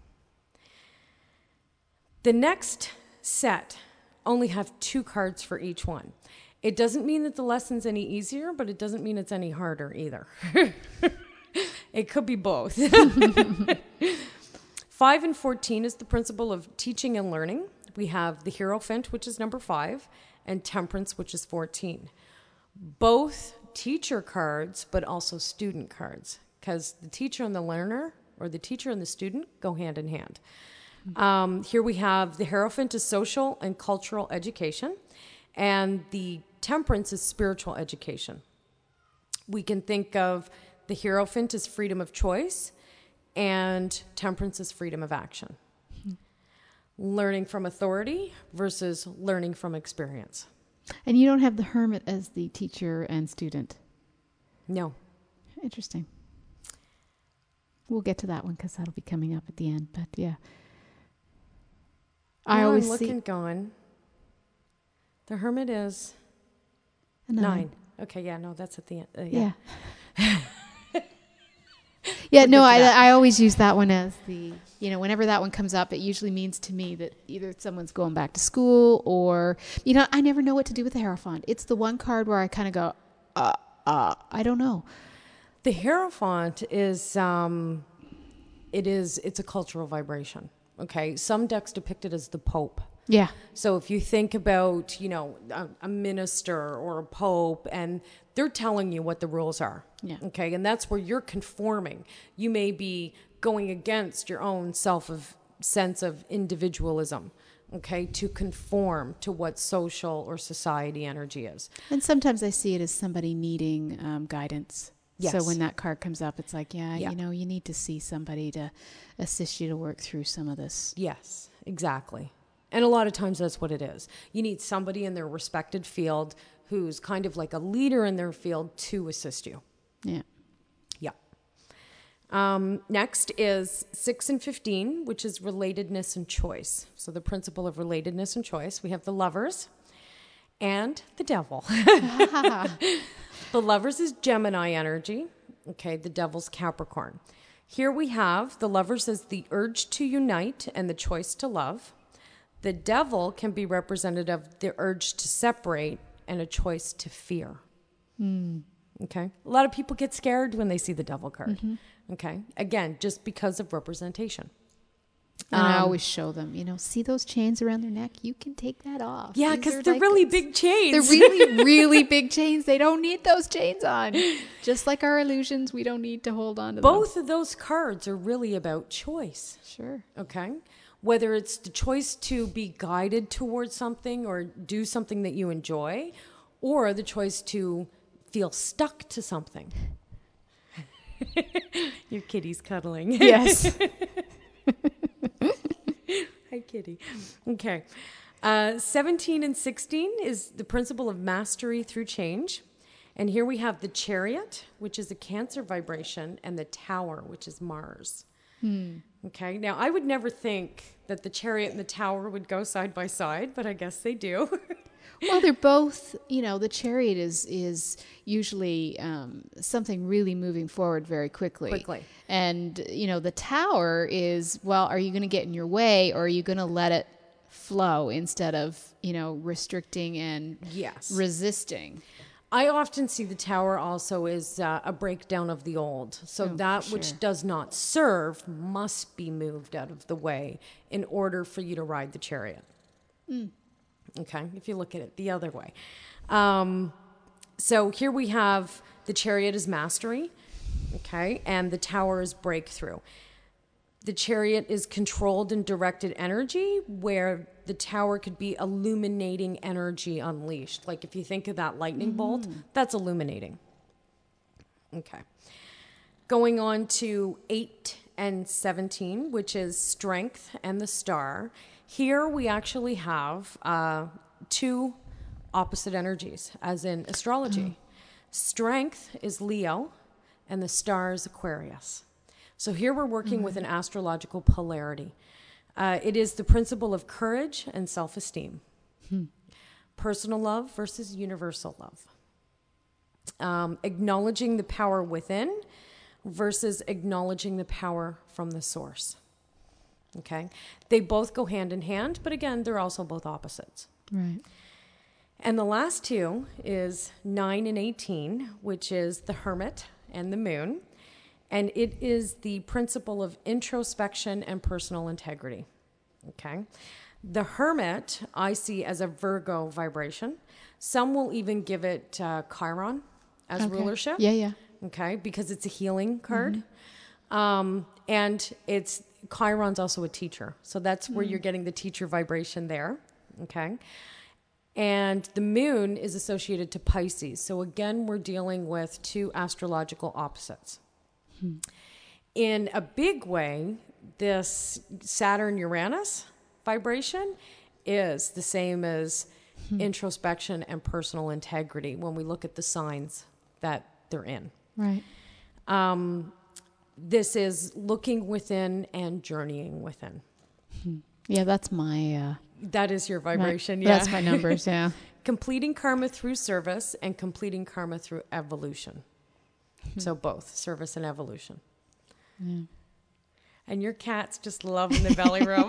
The next set only have 2 cards for each one. It doesn't mean that the lesson's any easier, but it doesn't mean it's any harder either. It could be both. 5 and 14 is the principle of teaching and learning. we have the Hierophant, which is number 5, and Temperance, which is 14. Both teacher cards, but also student cards, because the teacher and the learner, or the teacher and the student, go hand in hand. Here we have the Hierophant is social and cultural education, and the Temperance is spiritual education. We can think of the Hierophant as freedom of choice, and Temperance is freedom of action. Learning from authority versus learning from experience. And you don't have the Hermit as the teacher and student. No. Interesting. We'll get to that one because that'll be coming up at the end. But yeah. I always I'm looking going. The Hermit is 9. Okay, yeah, no, that's at the end. Yeah. Yeah, no, I always use that one as the, whenever that one comes up, it usually means to me that either someone's going back to school or, I never know what to do with the Hierophant. It's the one card where I kind of go, I don't know. The Hierophant is, it's a cultural vibration. Okay. Some decks depict it as the Pope. Yeah. So if you think about, a minister or a pope, and they're telling you what the rules are. Yeah. Okay. And that's where you're conforming. You may be going against your own sense of individualism. Okay. To conform to what social or society energy is. And sometimes I see it as somebody needing guidance. Yes. So when that card comes up, it's like, you need to see somebody to assist you to work through some of this. Yes, exactly. And a lot of times that's what it is. You need somebody in their respected field who's kind of like a leader in their field to assist you. Yeah. Yeah. Next is 6 and 15, which is relatedness and choice. So the principle of relatedness and choice. We have the Lovers and the Devil. The Lovers is Gemini energy. Okay, the Devil's Capricorn. Here we have the Lovers as the urge to unite and the choice to love. The Devil can be representative of the urge to separate and a choice to fear. Okay. A lot of people get scared when they see the Devil card. Mm-hmm. Okay. Again, just because of representation. And I always show them, see those chains around their neck? You can take that off. Yeah, because they're really big chains. They're really, really big chains. They don't need those chains on. Just like our illusions, we don't need to hold on to them. Both of those cards are really about choice. Sure. Okay. Whether it's the choice to be guided towards something or do something that you enjoy, or the choice to feel stuck to something. Your kitty's cuddling. Yes. Hi, kitty. Okay. 17 and 16 is the principle of mastery through change. And here we have the Chariot, which is a Cancer vibration, and the Tower, which is Mars. Okay. Now, I would never think that the Chariot and the Tower would go side by side, but I guess they do. Well, they're both, the Chariot is usually something really moving forward very quickly. And, the Tower is, well, are you going to get in your way, or are you going to let it flow instead of, restricting and resisting? I often see the Tower also as a breakdown of the old. So which does not serve must be moved out of the way in order for you to ride the Chariot. Okay, if you look at it the other way. So here we have the Chariot is mastery, okay, and the Tower is breakthrough. The Chariot is controlled and directed energy, where the Tower could be illuminating energy unleashed. Like if you think of that lightning bolt, that's illuminating. Okay. Going on to 8 and 17, which is strength and the star. Here we actually have 2 opposite energies, as in astrology. Strength is Leo, and the star is Aquarius. So here we're working with an astrological polarity. It is the principle of courage and self-esteem. Personal love versus universal love. Acknowledging the power within versus acknowledging the power from the source. Okay? They both go hand in hand, but again, they're also both opposites. Right. And the last 2 is 9 and 18, which is the Hermit and the Moon. And it is the principle of introspection and personal integrity. Okay? The Hermit I see as a Virgo vibration. Some will even give it Chiron as Okay. rulership. Yeah, yeah. Okay, because it's a healing card. And it's Chiron's also a teacher. So that's where you're getting the teacher vibration there. Okay. And the moon is associated to Pisces. So again, we're dealing with two astrological opposites. In a big way, this Saturn-Uranus vibration is the same as introspection and personal integrity when we look at the signs that they're in. Right. This is looking within and journeying within. Yeah, that's my That is your vibration, that's my numbers, yeah. Completing karma through service and completing karma through evolution. So both service and evolution. Yeah. And your cat's just loving the belly rub.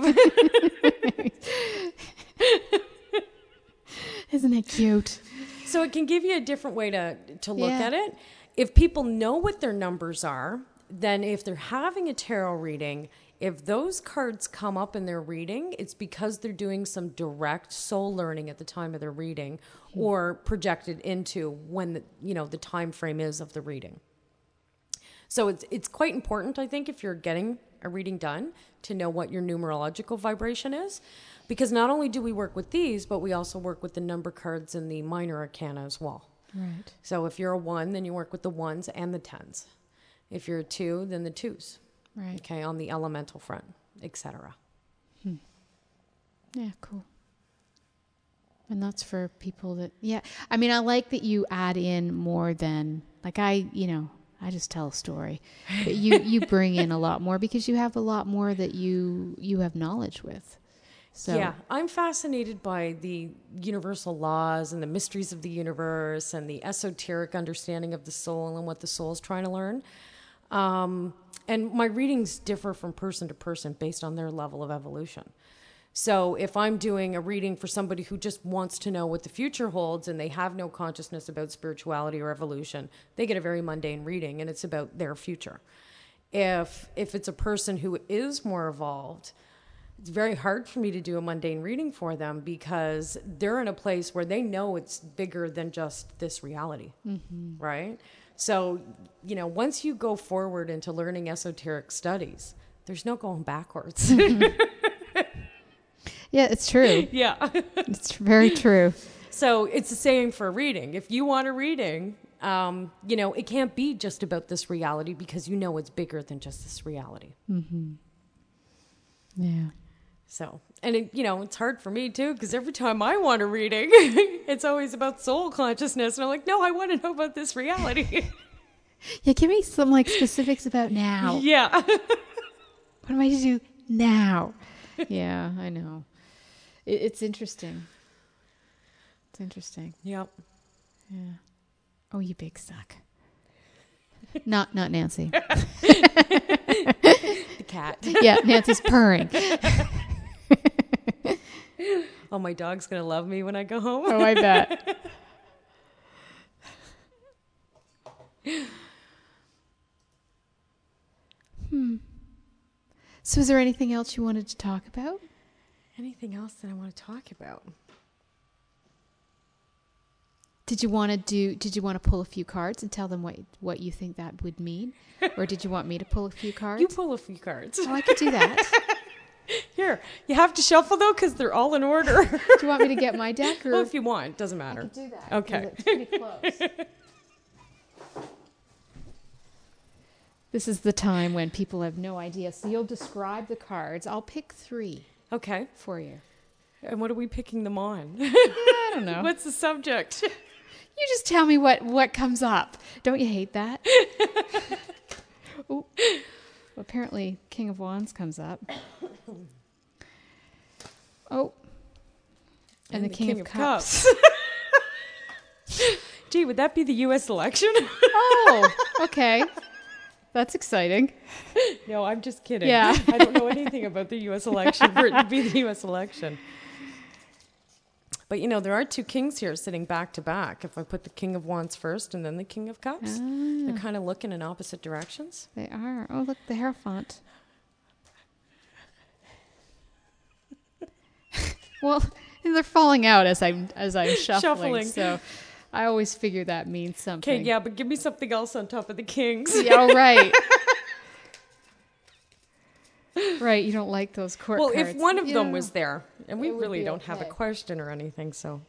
Isn't it cute? So it can give you a different way to look Yeah. at it. If people know what their numbers are, then if they're having a tarot reading, if those cards come up in their reading, it's because they're doing some direct soul learning at the time of their reading or projected into when the time frame is of the reading. So it's quite important, I think, if you're getting a reading done, to know what your numerological vibration is. Because not only do we work with these, but we also work with the number cards in the minor arcana as well. Right. So if you're a 1, then you work with the 1s and the 10s. If you're a 2, then the 2s. Right. Okay, on the elemental front, etc. Yeah, cool. And that's for people that, yeah. I mean, I like that you add in more than, like I just tell a story. But you bring in a lot more because you have a lot more that you have knowledge with. So Yeah, I'm fascinated by the universal laws and the mysteries of the universe and the esoteric understanding of the soul and what the soul is trying to learn. And my readings differ from person to person based on their level of evolution. So if I'm doing a reading for somebody who just wants to know what the future holds and they have no consciousness about spirituality or evolution, they get a very mundane reading and it's about their future. If it's a person who is more evolved, it's very hard for me to do a mundane reading for them because they're in a place where they know it's bigger than just this reality, right? So, once you go forward into learning esoteric studies, there's no going backwards. yeah, it's true. Yeah. It's very true. So it's the same for a reading. If you want a reading, it can't be just about this reality because it's bigger than just this reality. Yeah. So, and it's hard for me too, because every time I want a reading, it's always about soul consciousness. And I'm like, no, I want to know about this reality. Yeah, give me some specifics about now. Yeah. What am I to do now? Yeah, I know. It's interesting. It's interesting. Yep. Yeah. Oh, you big suck. Not Nancy. The cat. Yeah, Nancy's purring. Oh, my dog's going to love me when I go home. Oh, I bet. So is there anything else you wanted to talk about? Anything else that I want to talk about? Did you want to pull a few cards and tell them what you think that would mean? Or did you want me to pull a few cards? You pull a few cards. Oh, I could do that. Here, you have to shuffle though because they're all in order. Do you want me to get my deck? Or Well, if you want, doesn't matter. I could do that. Okay. It's pretty close. This is the time when people have no idea. So you'll describe the cards. I'll pick 3 Okay. for you. And what are we picking them on? I don't know. What's the subject? You just tell me what comes up. Don't you hate that? Ooh. Well, apparently King of Wands comes up. Oh. And the King of Cups. Gee, would that be the U.S. election? Oh, okay. That's exciting. No, I'm just kidding. Yeah. I don't know anything about the U.S. election for it to be the U.S. election. But, there are 2 kings here sitting back to back. If I put the King of Wands first and then the King of Cups, they're kind of looking in opposite directions. They are. Oh, look, the Hierophant. Well, they're falling out as I'm shuffling. Shuffling. So I always figure that means something. Okay, yeah, but give me something else on top of the kings. Yeah, oh, right. Right, you don't like those court Well, cards. if one of them was there, and we It would really be don't have a okay. question or anything, so.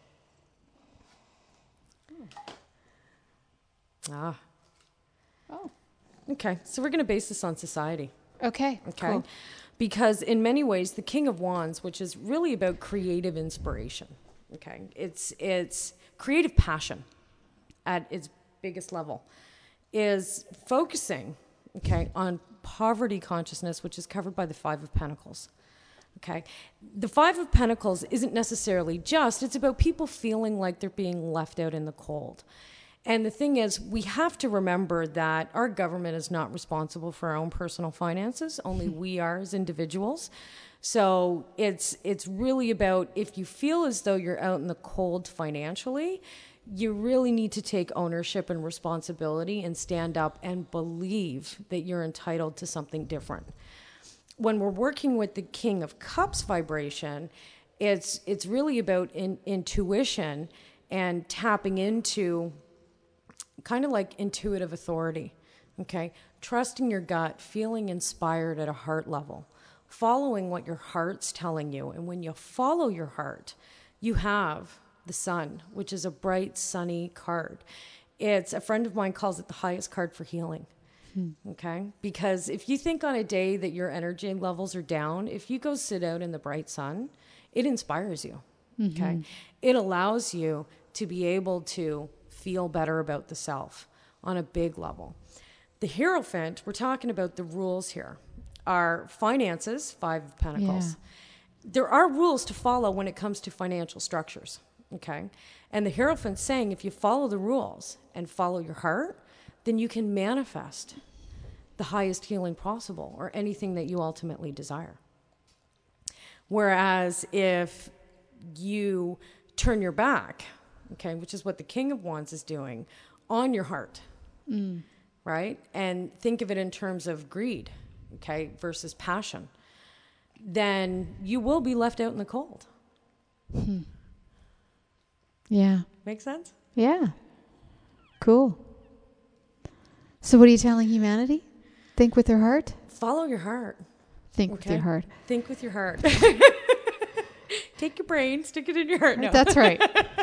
Ah. Oh, Okay, so we're going to base this on society. okay. Okay. Cool. Because in many ways, the King of Wands, which is really about creative inspiration, okay, it's creative passion at its biggest level, is focusing, okay, on poverty consciousness, which is covered by the Five of Pentacles. Okay. The Five of Pentacles isn't necessarily it's about people feeling like they're being left out in the cold. And the thing is, we have to remember that our government is not responsible for our own personal finances. Only we are as individuals. So it's really about, if you feel as though you're out in the cold financially, you really need to take ownership and responsibility and stand up and believe that you're entitled to something different. When we're working with the King of Cups vibration, it's really about intuition and tapping into kind of like intuitive authority, okay? Trusting your gut, feeling inspired at a heart level, following what your heart's telling you. And when you follow your heart, you have the sun, which is a bright, sunny card. It's, a friend of mine calls it the highest card for healing. Okay? Because if you think on a day that your energy levels are down, if you go sit out in the bright sun, it inspires you. Okay? It allows you to be able to feel better about the self on a big level. The Hierophant, we're talking about the rules here. Our finances, Five of Pentacles. Yeah. There are rules to follow when it comes to financial structures. Okay? And the Hierophant's saying if you follow the rules and follow your heart, then you can manifest the highest healing possible or anything that you ultimately desire. Whereas if you turn your back, okay, which is what the King of Wands is doing, on your heart, right? And think of it in terms of greed, okay, versus passion, then you will be left out in the cold. Yeah. Make sense? Yeah. Cool. So what are you telling humanity? Think with their heart? Follow your heart. Think with your heart. Think with your heart. Take your brain, stick it in your heart. No. That's right.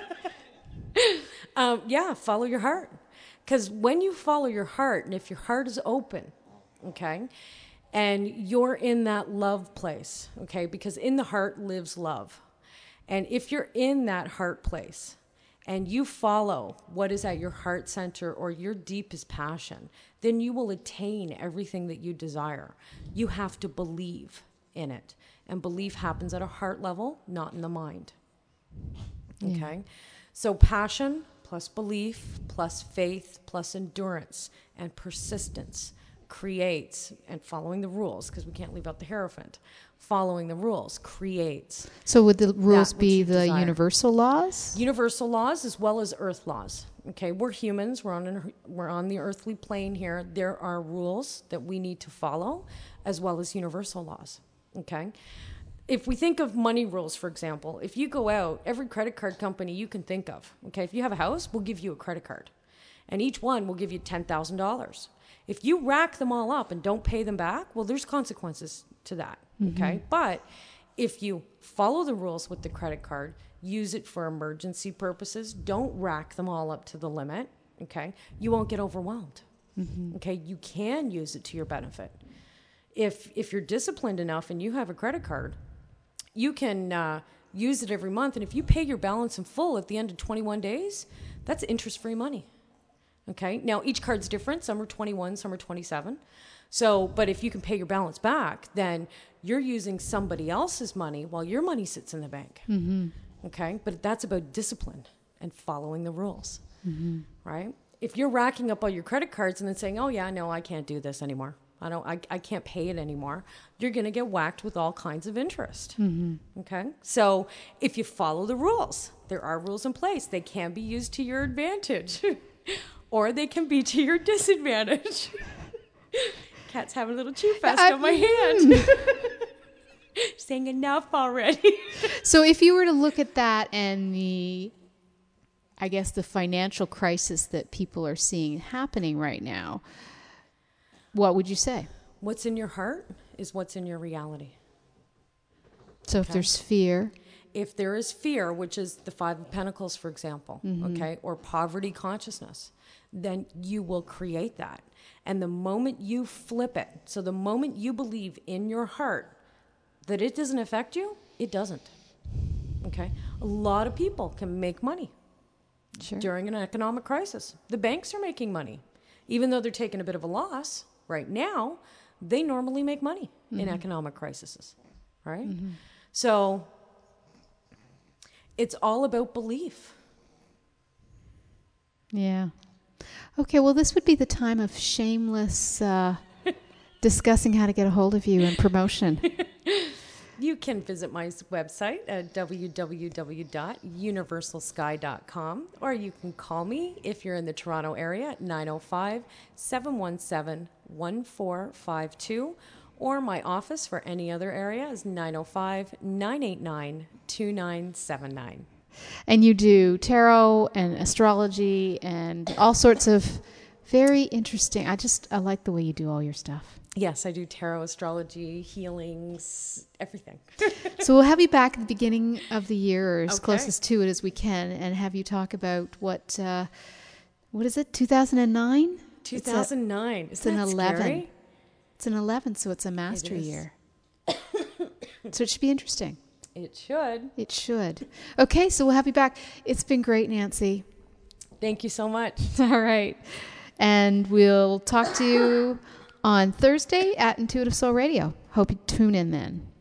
Yeah, follow your heart. Because when you follow your heart, and if your heart is open, okay, and you're in that love place, okay, because in the heart lives love. And if you're in that heart place and you follow what is at your heart center or your deepest passion, then you will attain everything that you desire. You have to believe in it. And belief happens at a heart level, not in the mind. Okay? So passion plus belief plus faith plus endurance and persistence creates, and following the rules, because we can't leave out the Hierophant, following the rules creates. So would the rules which be you the desire. universal laws? Universal laws as well as earth laws. Okay, we're humans. We're on the earthly plane here. There are rules that we need to follow as well as universal laws. Okay? If we think of money rules, for example, if you go out, every credit card company you can think of, okay, if you have a house, we'll give you a credit card. And each one will give you $10,000. If you rack them all up and don't pay them back, well, there's consequences to that, okay? But if you follow the rules with the credit card, use it for emergency purposes, don't rack them all up to the limit, okay? You won't get overwhelmed, okay? You can use it to your benefit. If you're disciplined enough and you have a credit card, you can use it every month. And if you pay your balance in full at the end of 21 days, that's interest-free money. Okay. Now each card's different. Some are 21, some are 27. So, but if you can pay your balance back, then you're using somebody else's money while your money sits in the bank. Okay. But that's about discipline and following the rules. Right. If you're racking up all your credit cards and then saying, oh yeah, no, I can't do this anymore. I can't pay it anymore. You're going to get whacked with all kinds of interest. Okay. So if you follow the rules, there are rules in place. They can be used to your advantage. Or they can be to your disadvantage. Cat's having a little chew fest on my hand. Saying enough already. So if you were to look at that and the financial crisis that people are seeing happening right now, what would you say? What's in your heart is what's in your reality. So if there's fear. If there is fear, which is the Five of Pentacles, for example, okay, or poverty consciousness, then you will create that. And the moment you flip it, so the moment you believe in your heart that it doesn't affect you, it doesn't. Okay? A lot of people can make money during an economic crisis. The banks are making money. Even though they're taking a bit of a loss right now, they normally make money in economic crises, right? So it's all about belief. Yeah. Okay, well, this would be the time of shameless discussing how to get a hold of you and promotion. You can visit my website at www.universalsky.com, or you can call me if you're in the Toronto area at 905-717-1452, or my office for any other area is 905-989-2979. And you do tarot and astrology and all sorts of very interesting. I like the way you do all your stuff. Yes, I do tarot, astrology, healings, everything. So we'll have you back at the beginning of the year, or as closest to it as we can, and have you talk about what is it, 2009? 2009. It's an 11. Scary? It's an 11, so it's a master year. So it should be interesting. It should. It should. Okay, so we'll have you back. It's been great, Nancy. Thank you so much. All right. And we'll talk to you on Thursday at Intuitive Soul Radio. Hope you tune in then.